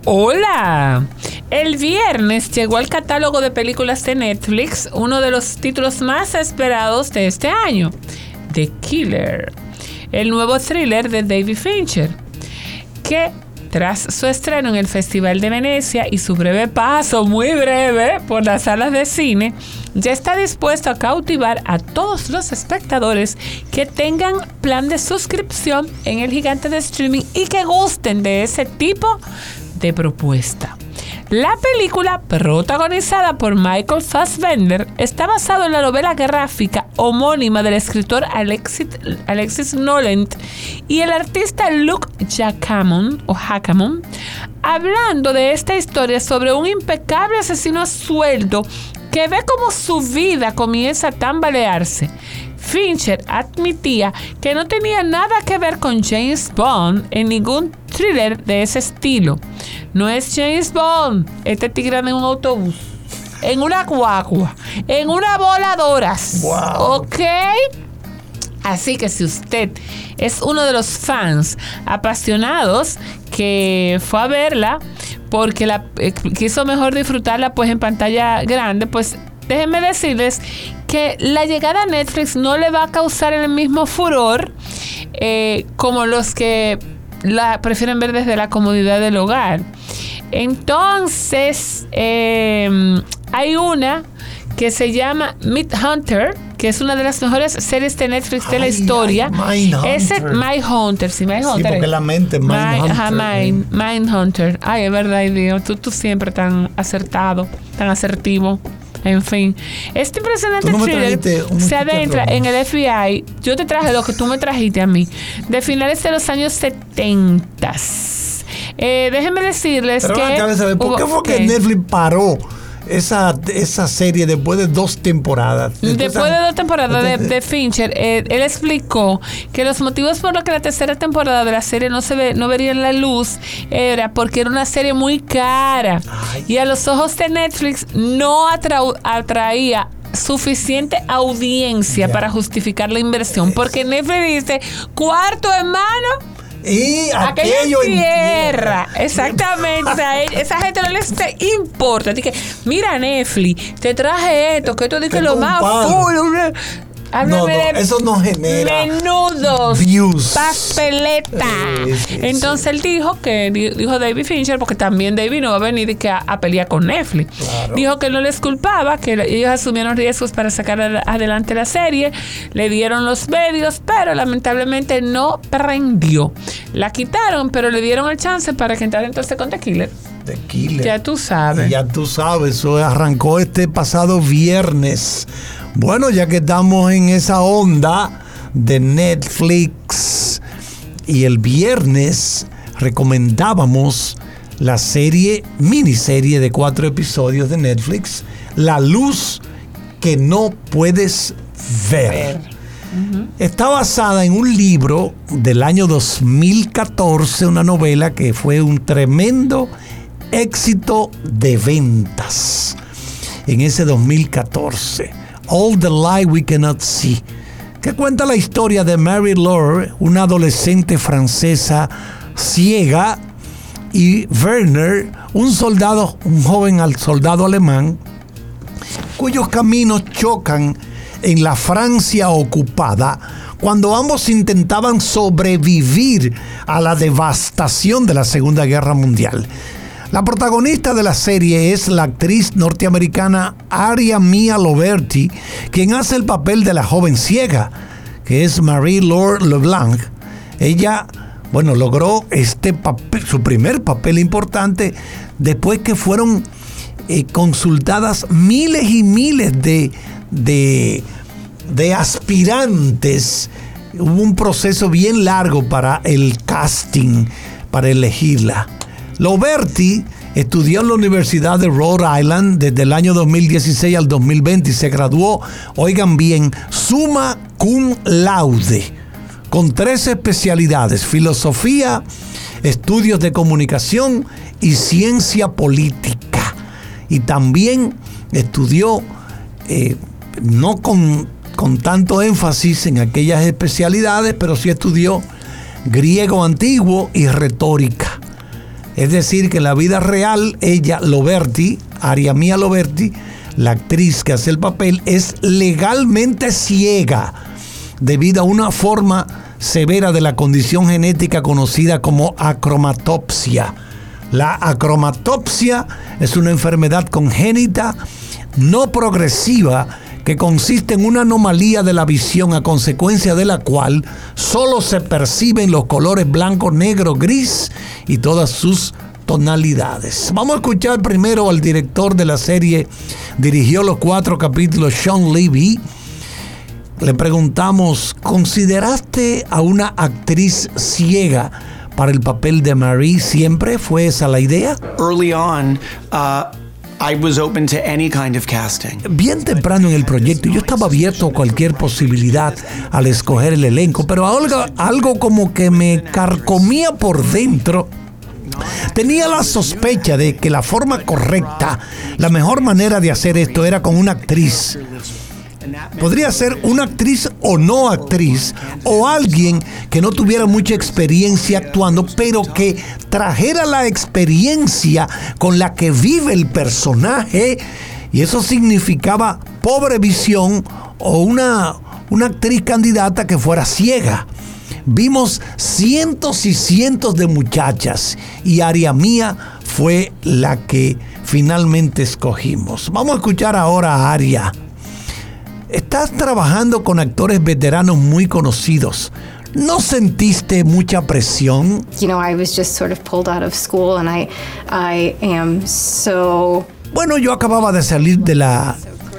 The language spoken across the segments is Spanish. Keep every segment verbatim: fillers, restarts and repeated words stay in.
Hola. El viernes llegó al catálogo de películas de Netflix uno de los títulos más esperados de este año, The Killer, el nuevo thriller de David Fincher, que tras su estreno en el Festival de Venecia y su breve paso, muy breve, por las salas de cine, ya está dispuesto a cautivar a todos los espectadores que tengan plan de suscripción en el gigante de streaming y que gusten de ese tipo de propuesta. La película, protagonizada por Michael Fassbender, está basada en la novela gráfica homónima del escritor Alexis, Alexis Noland y el artista Luke Jacamon, o Jacamon, hablando de esta historia sobre un impecable asesino a sueldo que ve cómo su vida comienza a tambalearse. Fincher admitía que no tenía nada que ver con James Bond en ningún thriller de ese estilo. No es James Bond, este tigre en un autobús, en una guagua, en una voladora. Wow. ¿Ok? Así que si usted es uno de los fans apasionados que fue a verla porque la, eh, quiso mejor disfrutarla pues en pantalla grande, pues déjenme decirles que la llegada a Netflix no le va a causar el mismo furor eh, como los que la prefieren ver desde la comodidad del hogar. Entonces, eh, hay una que se llama Mindhunter, que es una de las mejores series de Netflix de la ay, historia. Mindhunter. Ese Mindhunter, sí, Mindhunter. Sí, porque la mente es Mindhunter. Ajá, Mind, Mindhunter. Ay, es verdad, Dios, tú, tú siempre tan acertado, tan asertivo. En fin, este impresionante no thriller se adentra en el F B I. Yo te traje lo que tú me trajiste a mí, de finales de los años setenta. Eh, déjenme decirles Pero que... Cabeza, ¿por hubo, qué fue que Netflix paró esa, esa serie después de dos temporadas? Después, después de dos temporadas de, de Fincher, eh, él explicó que los motivos por los que la tercera temporada de la serie no se ve, no verían la luz era porque era una serie muy cara. Ay. Y a los ojos de Netflix no atra- atraía suficiente audiencia yeah. para justificar la inversión, porque Netflix dice cuarto hermano y aquello en tierra. Exactamente. O sea, esa gente no les importa. Así que, mira, Netflix, te traje esto, que esto dice lo más full. No, no, eso no genera menudos, views, papeleta. Sí, sí, Entonces sí. él dijo que, dijo David Fincher, porque también David no va a venir que a, a pelear con Netflix. Claro. Dijo que no les culpaba, que ellos asumieron riesgos para sacar adelante la serie, le dieron los medios, pero lamentablemente no prendió. La quitaron, pero le dieron el chance para que entrara entonces con The Killer. The Killer. Ya tú sabes. Ya tú sabes, eso arrancó este pasado viernes. Bueno, ya que estamos en esa onda de Netflix y el viernes recomendábamos la serie, miniserie de cuatro episodios de Netflix, La luz que no puedes ver. ver. Uh-huh. Está basada en un libro del año dos mil catorce, una novela que fue un tremendo éxito de ventas en ese dos mil catorce. All the Light We Cannot See, que cuenta la historia de Mary Laure, una adolescente francesa ciega, y Werner, un soldado, un joven soldado alemán, cuyos caminos chocan en la Francia ocupada cuando ambos intentaban sobrevivir a la devastación de la Segunda Guerra Mundial. La protagonista de la serie es la actriz norteamericana Aria Mia Loberti, quien hace el papel de la joven ciega, que es Marie-Laure Leblanc. Ella, bueno, logró este papel, su primer papel importante, después que fueron eh, consultadas miles y miles de, de, de aspirantes. Hubo un proceso bien largo para el casting, para elegirla. Loberti estudió en la Universidad de Rhode Island desde el año dos mil dieciséis al dos mil veinte y se graduó, oigan bien, summa cum laude, con tres especialidades: filosofía, estudios de comunicación y ciencia política. Y también estudió, eh, no con, con tanto énfasis en aquellas especialidades, pero sí estudió griego antiguo y retórica. Es decir, que en la vida real, ella, Loberti, Aria Mia Loberti, la actriz que hace el papel, es legalmente ciega debido a una forma severa de la condición genética conocida como acromatopsia. La acromatopsia es una enfermedad congénita no progresiva que consiste en una anomalía de la visión a consecuencia de la cual solo se perciben los colores blanco, negro, gris y todas sus tonalidades. Vamos a escuchar primero al director de la serie, dirigió los cuatro capítulos, Shawn Levy. Le preguntamos, ¿consideraste a una actriz ciega para el papel de Marie? ¿Siempre fue esa la idea? Early on, uh, I was open to any kind of casting. Bien temprano en el proyecto, yo estaba abierto a cualquier posibilidad al escoger el elenco, pero algo, algo como que me carcomía por dentro. Tenía la sospecha de que la forma correcta, la mejor manera de hacer esto era con una actriz. Podría ser una actriz o no actriz, o alguien que no tuviera mucha experiencia actuando, pero que trajera la experiencia con la que vive el personaje, y eso significaba pobre visión o una, una actriz candidata que fuera ciega. Vimos cientos y cientos de muchachas y Aria Mia fue la que finalmente escogimos. Vamos a escuchar ahora a Aria. Estás trabajando con actores veteranos muy conocidos. ¿No sentiste mucha presión? You know, I was just sort of pulled out of school and I, I am so... Bueno, yo acababa de salir de la,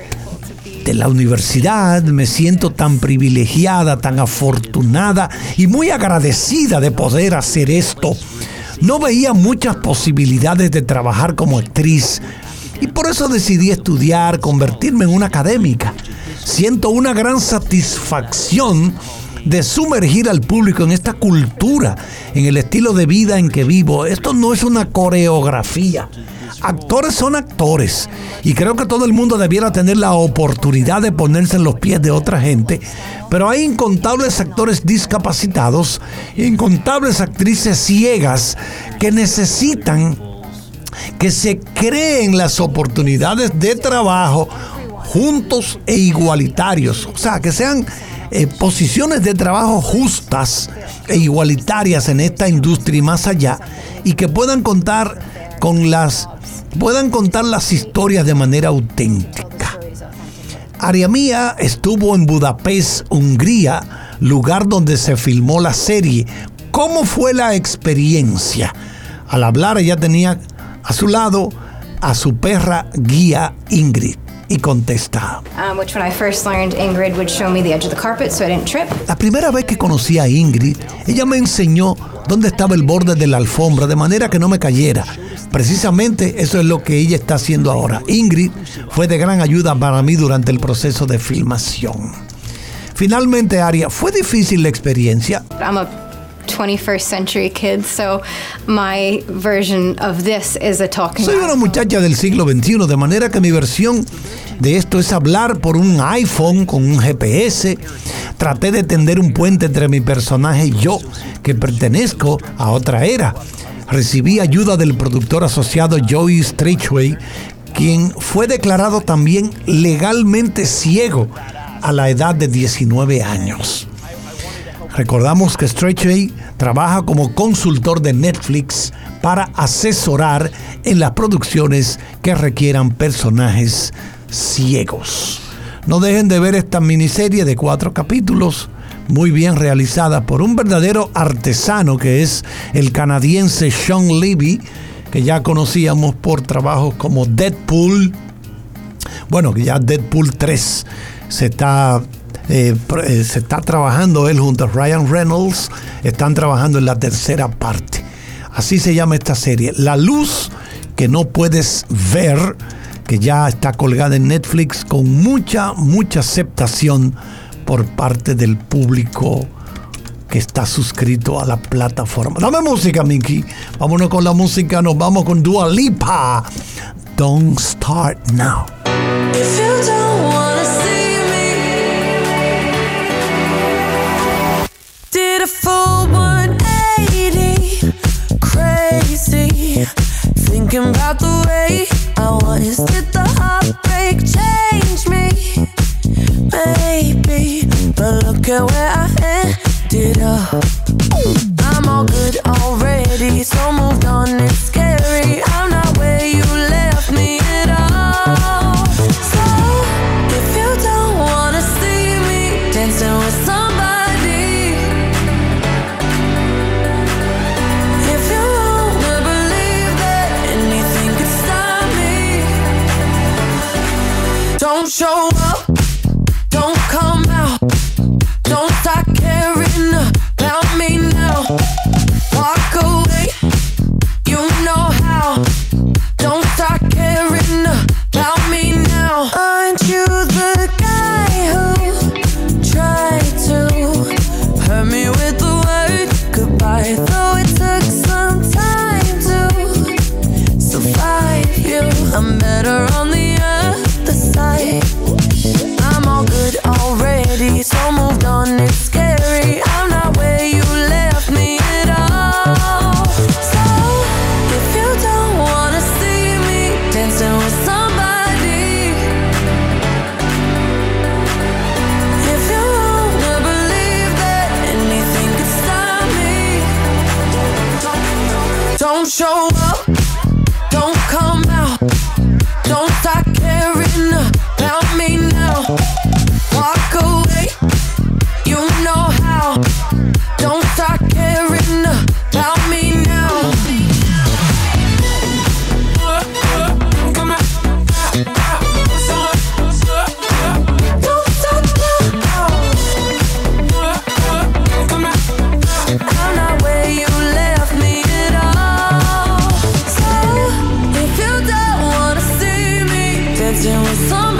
de la universidad. Me siento tan privilegiada, tan afortunada y muy agradecida de poder hacer esto. No veía muchas posibilidades de trabajar como actriz y por eso decidí estudiar, convertirme en una académica. Siento una gran satisfacción de sumergir al público en esta cultura, en el estilo de vida en que vivo. Esto no es una coreografía. Actores son actores y creo que todo el mundo debiera tener la oportunidad de ponerse en los pies de otra gente, pero hay incontables actores discapacitados, incontables actrices ciegas que necesitan que se creen las oportunidades de trabajo juntos e igualitarios, o sea, que sean eh, posiciones de trabajo justas e igualitarias en esta industria y más allá, y que puedan contar con las puedan contar las historias de manera auténtica. Aria Mia estuvo en Budapest, Hungría, lugar donde se filmó la serie. ¿Cómo fue la experiencia? Al hablar, ella tenía a su lado a su perra guía Ingrid. Y contesta. Um, which when I first learned, Ingrid would show me the edge of the carpet so I didn't trip. La primera vez que conocí a Ingrid, ella me enseñó dónde estaba el borde de la alfombra, de manera que no me cayera. Precisamente eso es lo que ella está haciendo ahora. Ingrid fue de gran ayuda para mí durante el proceso de filmación. Finalmente, Aria, ¿fue difícil la experiencia? I'm a twenty-first century kid, so my version of this is a talking. Soy una muchacha del siglo veintiuno, de manera que mi versión de esto es hablar por un iPhone con un G P S. Traté de tender un puente entre mi personaje y yo, que pertenezco a otra era. Recibí ayuda del productor asociado Joey Streichway, quien fue declarado también legalmente ciego a la edad de diecinueve años. Recordamos que Streichway trabaja como consultor de Netflix para asesorar en las producciones que requieran personajes ciegos. No dejen de ver esta miniserie de cuatro capítulos, muy bien realizada por un verdadero artesano que es el canadiense Shawn Levy, que ya conocíamos por trabajos como Deadpool. Bueno, que ya Deadpool tres se está... Eh, se está trabajando él junto a Ryan Reynolds, están trabajando en la tercera parte. Así se llama esta serie, La Luz que no puedes ver, que ya está colgada en Netflix con mucha, mucha aceptación por parte del público que está suscrito a la plataforma. Dame música, Mickey. Vámonos con la música, nos vamos con Dua Lipa. Don't Start Now. If you don't wanna see did a full one eighty, crazy. thinking about the way I was. Did the heartbreak change me? Maybe, but look at where I ended up. I'm all good already, so moved on, it's scary. I'm not where you left me at all. So, if you don't wanna see me dancing with somebody, if you wanna believe that anything could stop me, don't show up, don't come out, don't start caring about me now. Walk away, you know how. Don't start caring about me now. Aren't you the guy who tried to hurt me with the word goodbye? Though it took some time to survive you, I'm better on the other side. I'm all good already, so moved on, it's scary. I'm not where you left me at all. So, if you don't wanna see me dancing with somebody, if you wanna believe that anything could stop me, don't show up, don't come out, don't start caring about me now. Walk away, you know how. Don't start caring about me now. Don't stop now. I'm not where you left me at all. So, if you don't wanna see me dancing with someone,